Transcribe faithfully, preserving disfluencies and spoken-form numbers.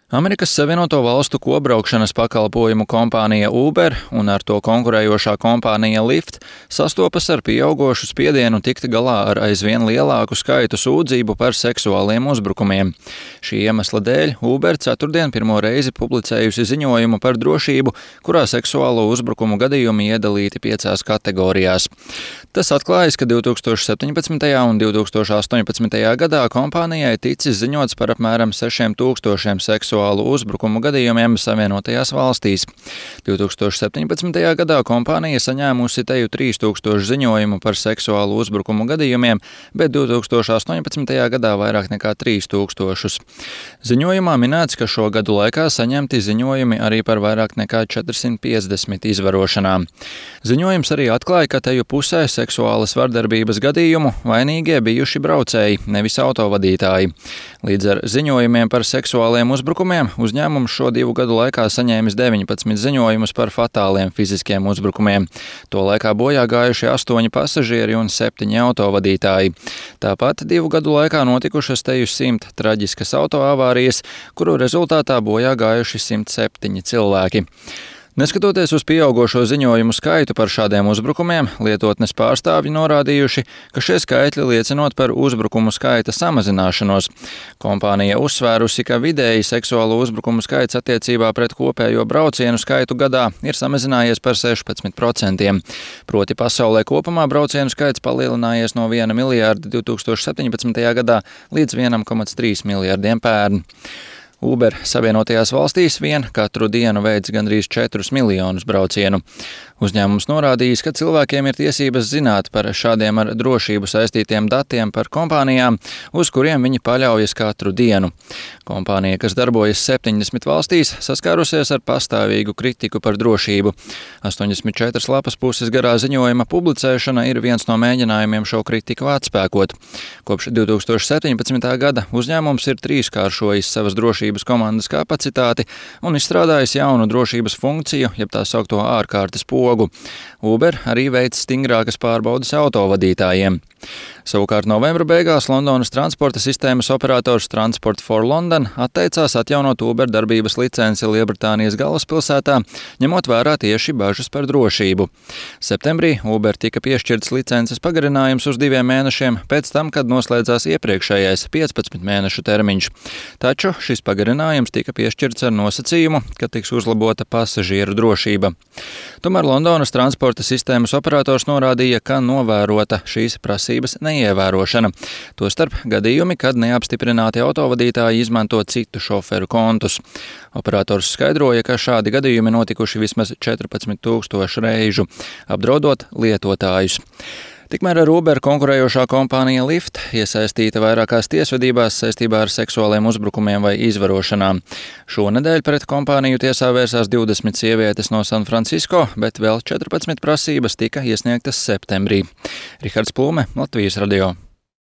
Amerikas Savienoto Valstu kopbraukšanas pakalpojumu kompānija Uber un ar to konkurējošā kompānija Lyft sastopas ar pieaugošu spiedienu tikt galā ar aizvien lielāku skaitu sūdzību par seksuāliem uzbrukumiem. Šī iemesla dēļ Uber ceturtdien pirmo reizi publicējusi ziņojumu par drošību, kurā seksuālo uzbrukumu gadījumi iedalīti piecās kategorijās. Tas atklājas, ka divtūkstoš septiņpadsmitajā un divtūkstoš astoņpadsmitajā gadā kompānijai ticis ziņots par apmēram sešiem tūkstošiem seksuālu uzbrukumu gadījumiem Savienotajās valstīs. divtūkstoš septiņpadsmitajā gadā kompānija saņēmusi teju trīs tūkstoši ziņojumu par seksuālu uzbrukumu gadījumiem, bet divtūkstoš astoņpadsmitajā gadā vairāk nekā trīs tūkstošus. Ziņojumā minēts, ka šo gadu laikā saņemti ziņojumi arī par vairāk nekā četrsimt piecdesmit izvarošanām. Ziņojums arī atklāja, ka teju pusē seksuālas vardarbības gadījumu vainīgie bijuši braucēji, nevis autovadītāji. Līdz ar ziņojumiem par seksuāliem uzbrukumiem uzņēmums šo divu gadu laikā saņēmis deviņpadsmit ziņojumus par fatāliem fiziskiem uzbrukumiem. To laikā bojā gājuši astoņi pasažieri un septiņi autovadītāji. Tāpat divu gadu laikā notikušas teju simt traģiskas autoavārijas, kuru rezultātā bojā gājuši simt septiņi cilvēki. Neskatoties uz pieaugošo ziņojumu skaitu par šādiem uzbrukumiem, lietotnes pārstāvji norādījuši, ka šie skaitļi liecinot par uzbrukumu skaita samazināšanos. Kompānija uzsvērusi, ka vidēji seksuālo uzbrukumu skaits attiecībā pret kopējo braucienu skaitu gadā ir samazinājies par sešpadsmit procentiem. Proti pasaulē kopumā braucienu skaits palielinājies no viena miljārda divtūkstoš septiņpadsmitajā gadā līdz vienam komats trīs miljārdiem pērn. Uber Savienotajās valstīs vien katru dienu veic gandrīz četrus miljonus braucienu. Uzņēmums norādījis, ka cilvēkiem ir tiesības zināt par šādiem ar drošību saistītiem datiem par kompānijām, uz kuriem viņi paļaujas katru dienu. Kompānija, kas darbojas septiņdesmit valstīs, saskārusies ar pastāvīgu kritiku par drošību. astoņdesmit četras lapas puses garā ziņojuma publicēšana ir viens no mēģinājumiem šo kritiku atspēkot. Kopš divtūkstoš septiņpadsmitā gada uzņēmums ir trīskāršojis savas drošības komandas kapacitāti un izstrādājis jaunu drošības funkciju, jeb tā saukto ārkārtas pogu. Uber arī veic stingrākas pārbaudes autovadītājiem. Savukārt novembra beigās Londonas transporta sistēmas operators Transport for London atteicās atjaunot Uber darbības licenci Lielbritānijas galvaspilsētā, ņemot vērā tieši bažas par drošību. Septembrī Uber tika piešķirts licences pagarinājums uz diviem mēnešiem pēc tam, kad noslēdzās iepriekšējais piecpadsmit mēnešu termiņš. Taču šis pagarinājums tika piešķirts ar nosacījumu, ka tiks uzlabota pasažieru drošība. Tomēr Londonas transporta sistēmas operators norādīja, ka novērota šīs prasības neievērošana. Tostarp gadījumi, kad neapstiprināti autovadītāji izmanto citu šoferu kontus. Operators skaidroja, ka šādi gadījumi notikuši vismaz četrpadsmit tūkstošu reižu, apdraudot lietotājus. Tikmēr ar Uber konkurējošā kompānija Lyft iesaistīta vairākās tiesvedībās saistībā ar seksuāliem uzbrukumiem vai izvarošanām. Šonedēļ pret kompāniju tiesā vērsās divdesmit sievietes no San Francisco, bet vēl četrpadsmit prasības tika iesniegtas septembrī. Rihards Plūme, Latvijas radio.